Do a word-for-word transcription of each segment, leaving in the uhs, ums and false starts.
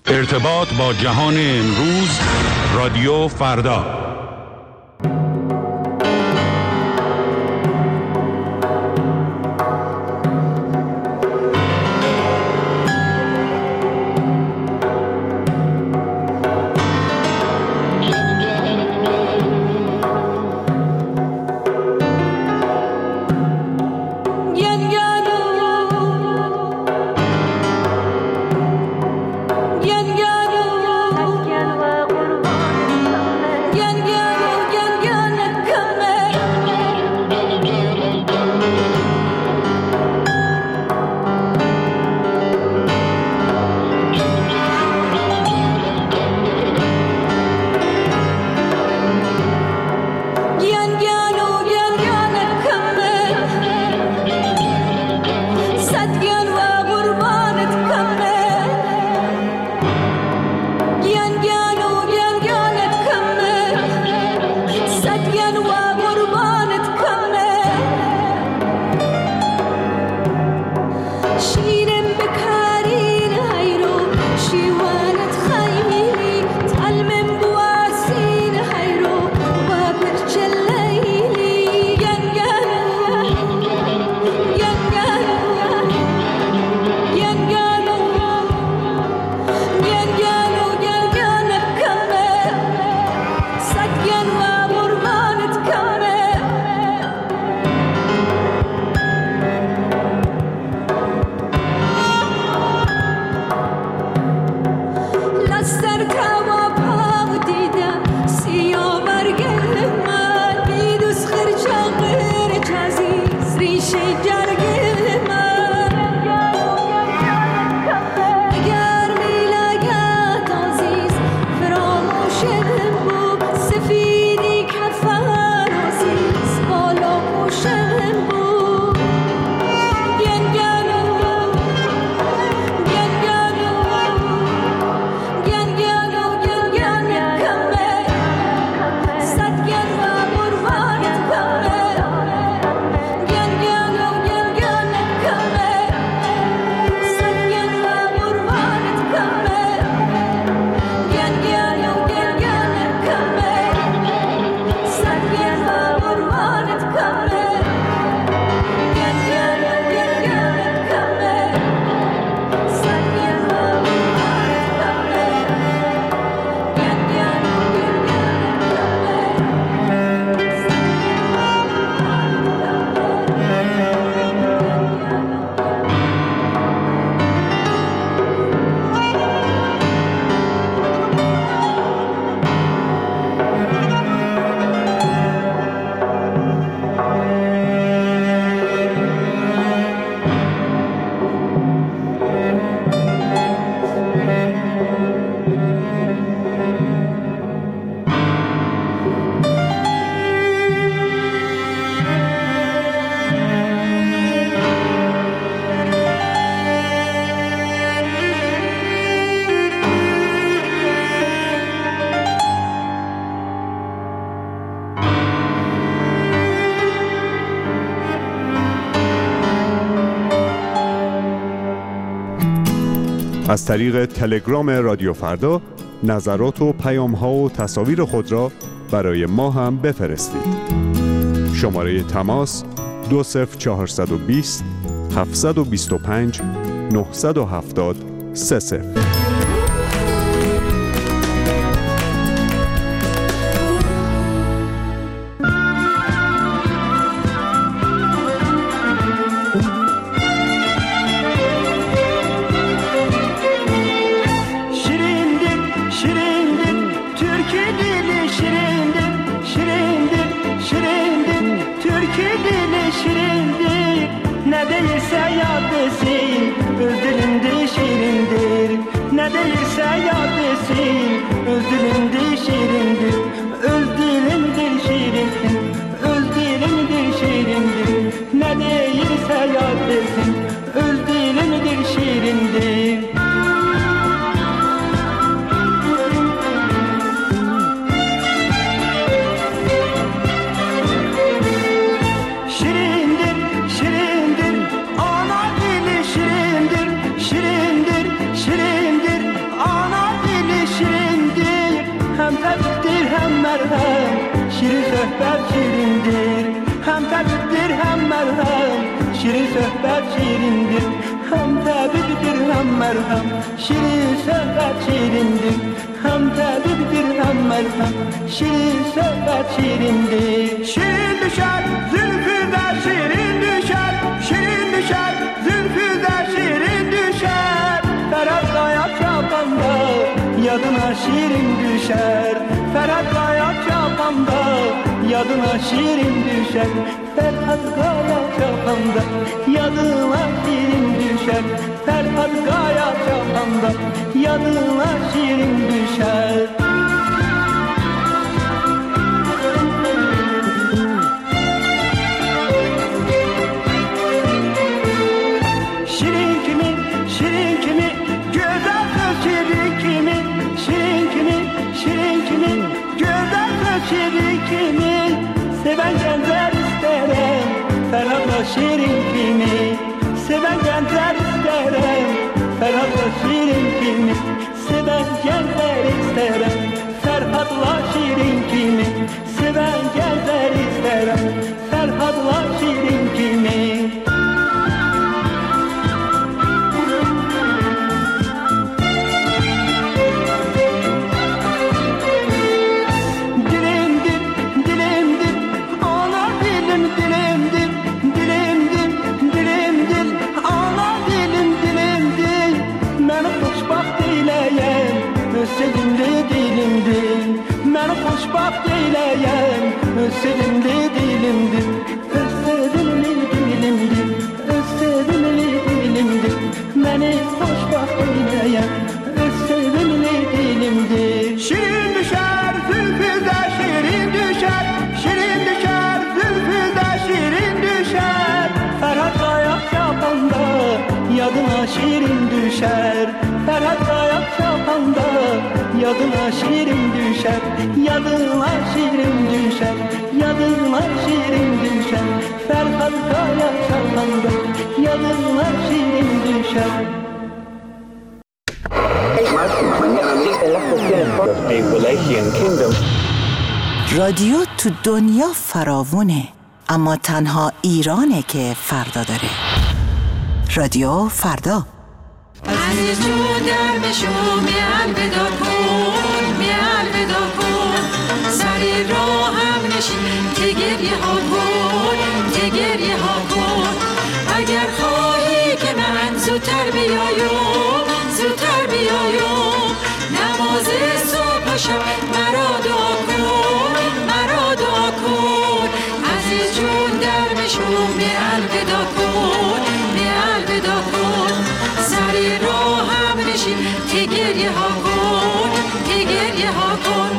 ارتباط با جهان امروز، رادیو فردا. از طریق تلگرام رادیو فردا نظرات و پیام‌ها و تصاویر خود را برای ما هم بفرستید. شماره تماس دو صفر چهارصد و بیست هفتصد و بیست و پنج نهصد و هفتاد سه صفر. Şirindir, şirindir, ana şirin söhbət şirindir, hem təbibdir hem merhem. Şirin söhbət şirindir, hem təbibdir hem merhem. Şirin söhbət şirindir, hem təbibdir hem merhem. Şirin söhbət şirindir. Şirin düşer zülfüde şirin düşer, şirin düşer zülfüde şirin düşer. Ferhat Kaya çapanda yadına şirin düşer. Ferhat Kaya çapanda yadına şirin düşer. Ferhat Kaya çapanda yadına şirin düşer. Ferhat Kaya çapanda yadına şirin düşer. Şirin kimi, şirin kimi, güzel söz şirin kimi. Şirin kimi, şirin kimi, güzel söz şirin kimi. Seven gençler isterim, Ferhat'la şirin kimi. Seven gençler isterim, Ferhat'la şirin kimi. Seven gençler isterim, Ferhat'la şirin kimi. Seven gençler isterim, Ferhat'la şirin kimi. Sevimli dilimdir, məni xoşbaxt eyləyən. Öz sevimli dilimdir, öz sevimli dilimdir, öz sevimli dilimdir, məni xoşbaxt eyləyən. Öz sevimli dilimdir. Şirin düşər zülfüdə şirin düşər, şirin düşər zülfüdə şirin düşər. Ferhat Kaya çapanda yadına şirin düşər. Ferhat Kaya çapanda yadına şirin düşer, yadına şirin düşer, yadına şirin düşer. Ferhat Kaya çapanda yadına şirin düşer. رادیو تو دنیا فراوونه، اما تنها ایرانه که فردا داره. رادیو فردا. عزیز جون در بشو می الودا کن، می الودا کن. سری راه هم نشین که گریه ها کن، که گریه ها کن. اگر خواهی که من زودتر بیایم، زودتر بیایم. نماز صبح و شب مرا دعا کن، مرا دعا کن. عزیز جون در بشو می الودا کن، می الودا کن. سری راه هم نشین که گریه ها کن، که گریه ها کن.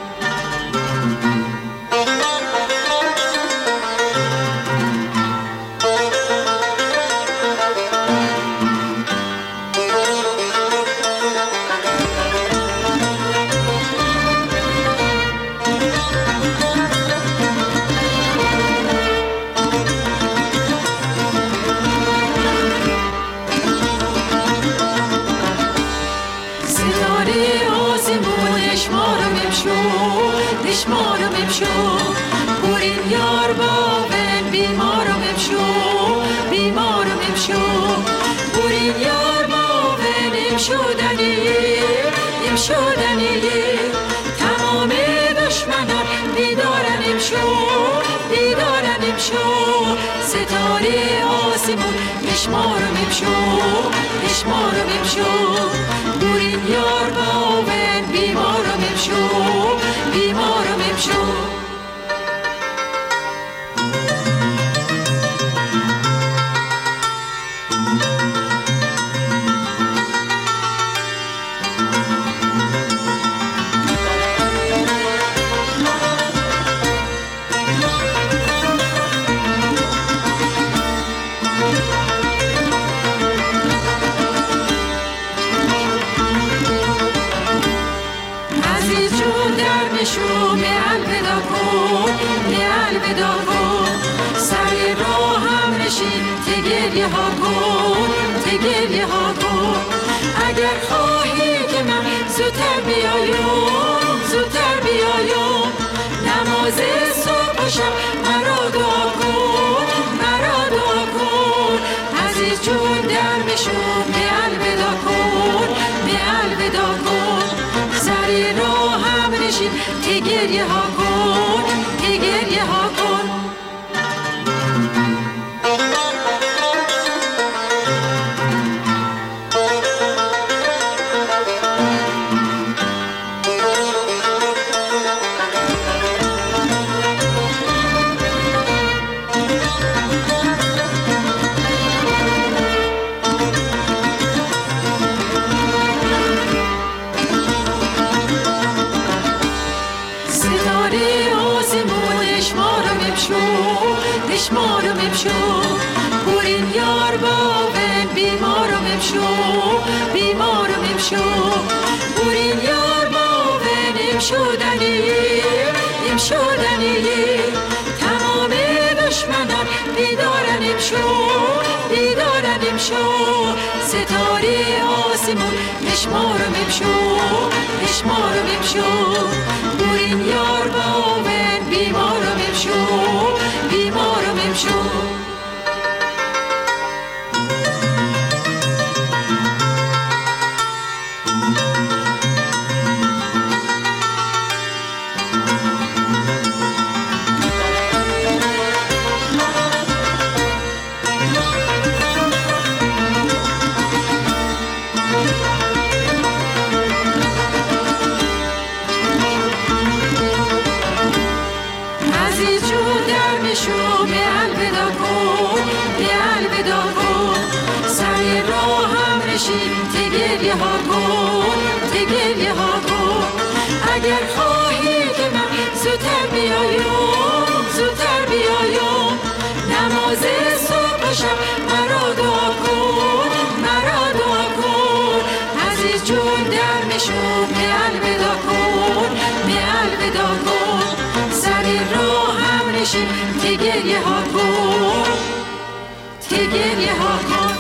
اشمارم امشو برین یار باون بیمارم امشو بیمارم امشو برین یار باون امشو دنیه امشو دنیه تمام دشمنان بیدارن امشو بیدارن امشو ستاره آسمون اشمارم امشو اشمارم امشو برین یار باون بیمارم امشو بیمارم امشو شو می الودا کن می الودا کن سر راه هم نشین ته گریه ها کن ته گریه ها کن اگر خواهی که من زودتر بیایم زودتر بیایم نماز باشم مرا دعا کن مرا دعا کن عزیز جون دربشو به الودا کن به الودا کن سر راه هم نشین که گریه ها کن که گریه ها کن بیمارم امشو بورین یار باون بیمارم امشو بیمارم امشو بورین یار باون امشو دنی امشو دنی تمام دشمنان بیدارن امشو بیدارن امشو ستاره آسمون بشمارم امشو بشمارم امشو بورین یار باون بیمارم امشو بیمارم امشو تگریه ها کن تگریه ها کن اگر خواهی که من زودتر بیایم زودتر بیایم نماز صبح و شب مرا دعا کن مرا دعا کن عزیز جون در مشو به الودا کن به الودا کن سر راه هم نشین تگریه ها کن تگریه ها کن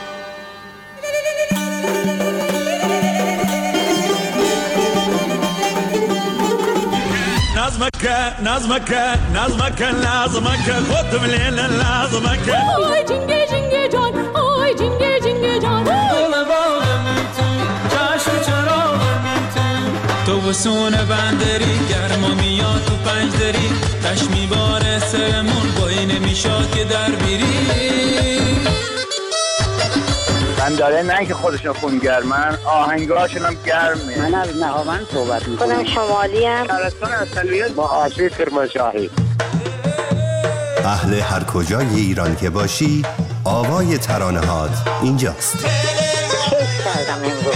نظمك نظمك نظمك لازمك خد من لازمك آی جنگه جنگه جان آی جنگه جنگه جان دل باغم تو چشم چراغم تو تو وسون بندری گرما میاد تو پنج دری تش میباره سرمون بایی نمیشاد که در بیری من داره نه که خودشون خونگرمن آهنگاشون هم گرمه. من از نهاوند صحبت میکنم. خودم شمالی ام. شهرستان اصلیت با آشوی کرمانشاهی. اهل هر کجای ایران که باشی آوای ترانه هات اینجاست. کیف کردم امروز.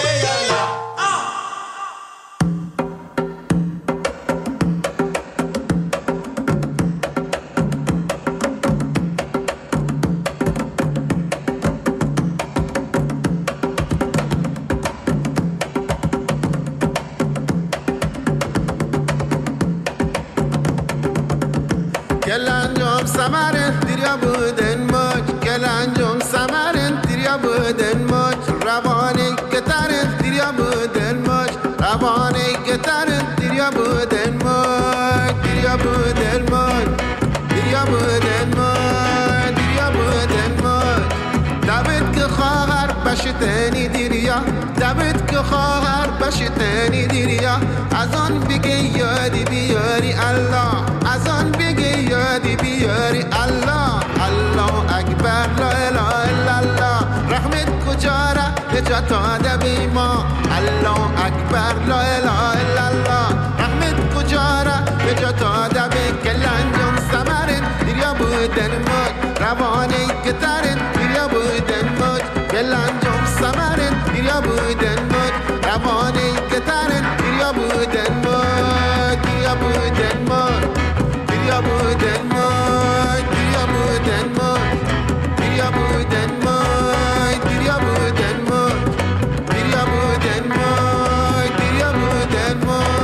بشتنی دیریا دبت که خواهر بشتنی دیریا از آن بگی یادی بیاری الله از آن بگی یادی بیاری الله الله اکبر لا اله الا الله رحمت کجا را نجات آده بی ما الله اکبر لا اله الا الله رحمت کجا را نجات آده بی کلان جون سمرن دیریا بودن مد روانی کترن دیریا بودن مد کلان جون سمرن دیریا بودن مد روانی کترن دیریا بودن مد دیریا بودن مد دیریا بودن مد دیریا بودن مد دیریا بودن مد دیریا بودن مد دیریا بودن مد دیریا بودن مد.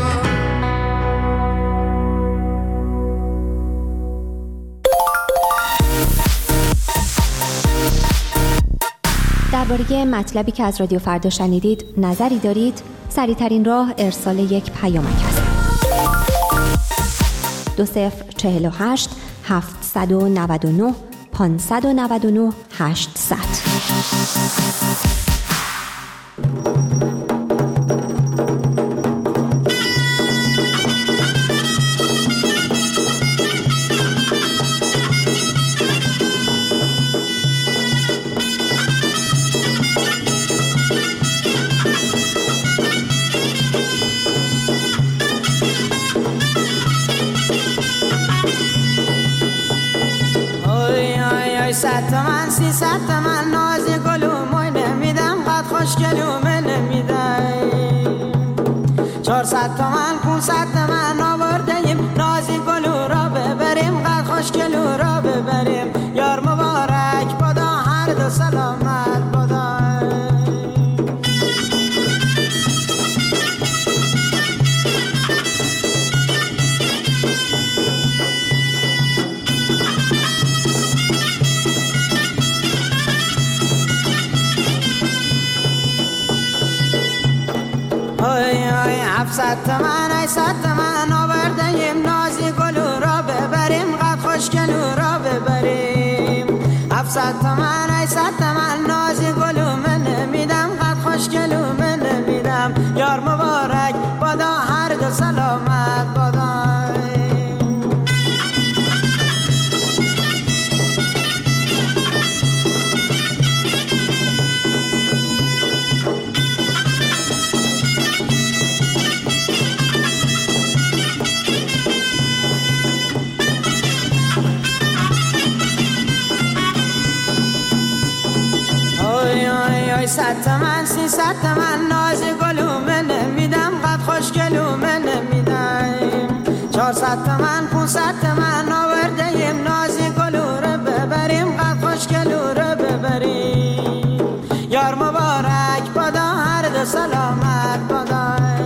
درباره مطلبی که از رادیو فردا شنیدید نظری دارید؟ سریع‌ترین راه ارسال یک پیامک است. دو صفر چهل و هشت هفتصد و نود و نه پانصد و نود و نه هشتصد. صد تومن سیصد تومن نازی گلوموی نمیدم قد خوشگلومه نمیدم چهارصد تومن پونصد تومن آوردیم نازی گلو را ببریم قد خوشگلو را ببریم یار مبارک بادا هر دو سلامت بادا هفتصد تومن هشتصد تومن آوردیم نازی گلو را ببریم قد خوشگلو را ببریم هفتصد تومن هشتصد تومن نازی گلو من نمیدم قد خوشگلو من نمیدم یار مبارک بادا هر دو سلامت بادا صد تومن سیصد تومن نازی گلومه نمیدم قد خوشگلومه نمیدم چهارصد تومن پونصد تومن آوردیم نازی گلو رو ببریم قد خوشگلو رو ببریم یار مبارک بادا هر دو سلامت بادا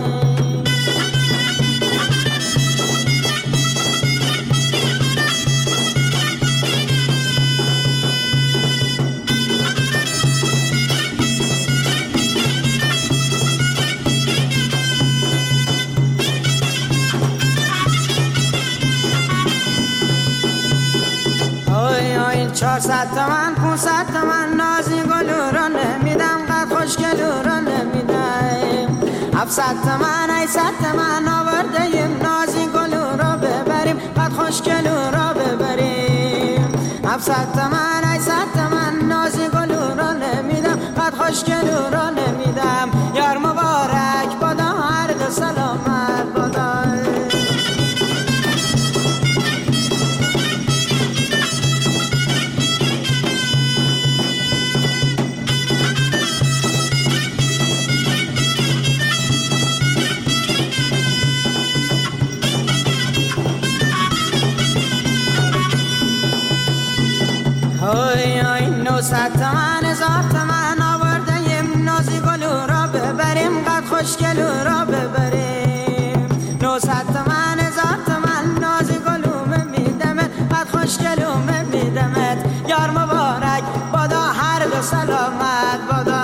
چهارصد تومن پونصد تومن نازی گلو را نمیدم قد خوشگلو را نمیدم هفتصد تومن هشتصد تومن آوردیم نازی گلو را ببریم قد خوشگلو را ببریم هفتصد تومن هشتصد تومن نازی گلو را نمیدم قد خوشگلو را نمیدم یار مبارک بادا هر دو سلامت بادا نوصد تومن هزار تومن آوردیم نازی گلو را ببریم قد خوشگلو را ببریم نوصد تومن هزار تومن نازی گلو میدمت قد خوشگلو میدمت یار مبارک بادا هر دو سلامت بادا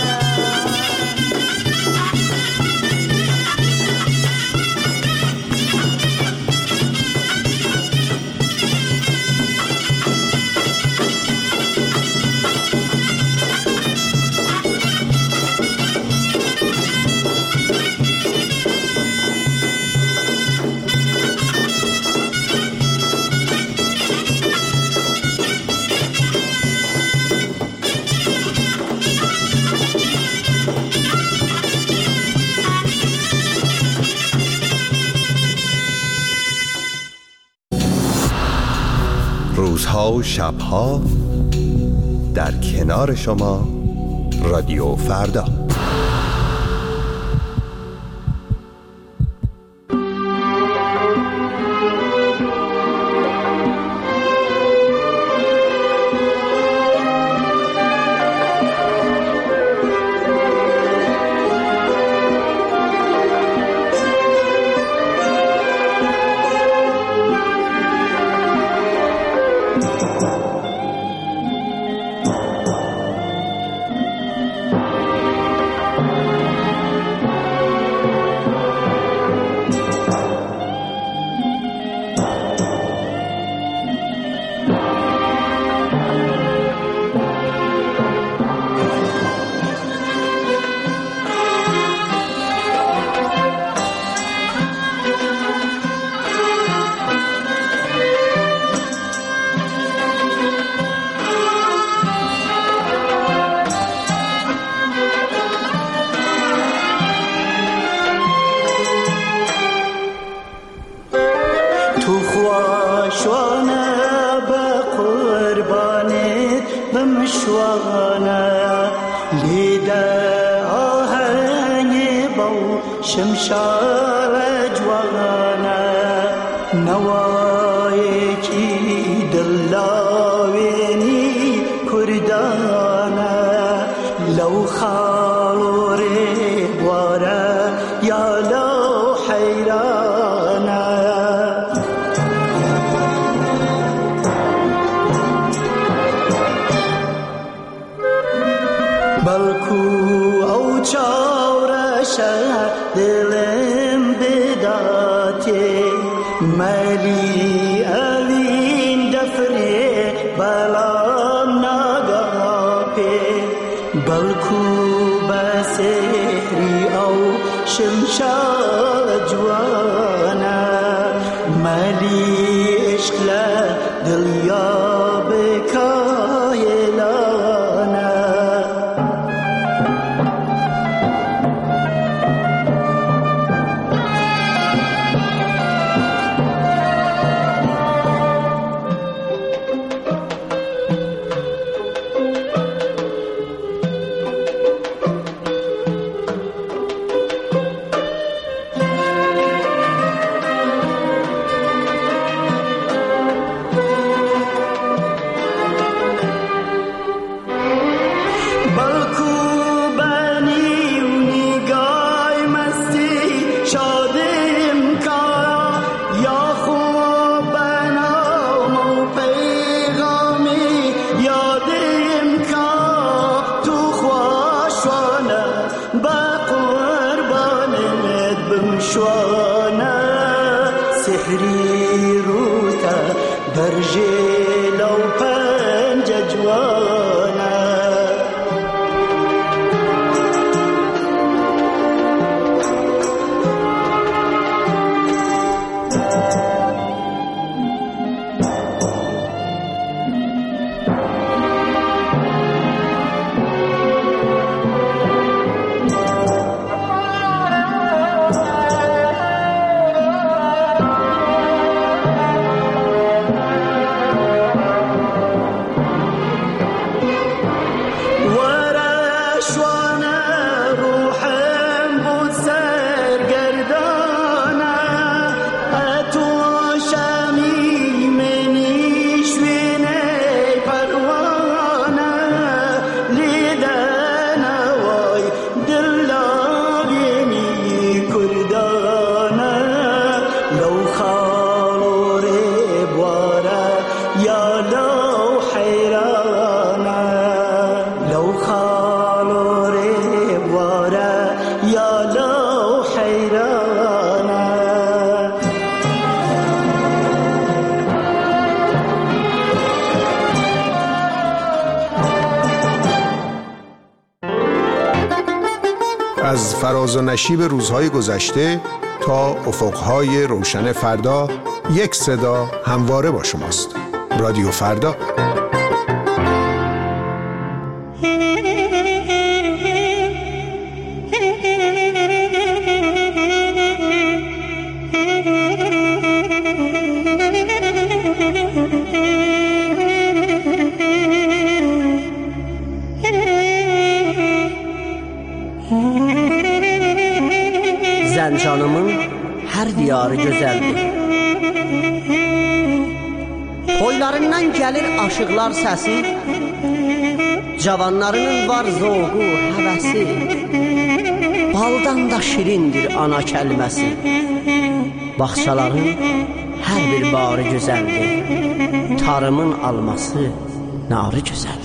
روزها و شبها در کنار شما رادیو فردا. تو خواشوانه به قربانت بمشوانه لیده آهنگ با شمشار جوانه نوای کی دلاوینی کردانه لو خاور بواره یا لو حیرانه بلکو او چاورشه دلم بداته ملی الین دفره بلام نگاپه بلکو بسهری او شمشاد جوانه ملی عشق دلیا بکایلانه سحری روتا برجی لو پنج جوانه از فراز و نشیب روزهای گذشته تا افقهای روشن فردا، یک صدا همواره با شماست. رادیو فردا. Zəncanımın hər diyarı gözəldir. Toylarından gəlir aşıqlar səsi, cavanlarının var zoğu, həvəsi. Baldan da şirindir ana kəlməsi. Bağçaların hər bir barı gözəldir. Tarımın alması narı gözəldir.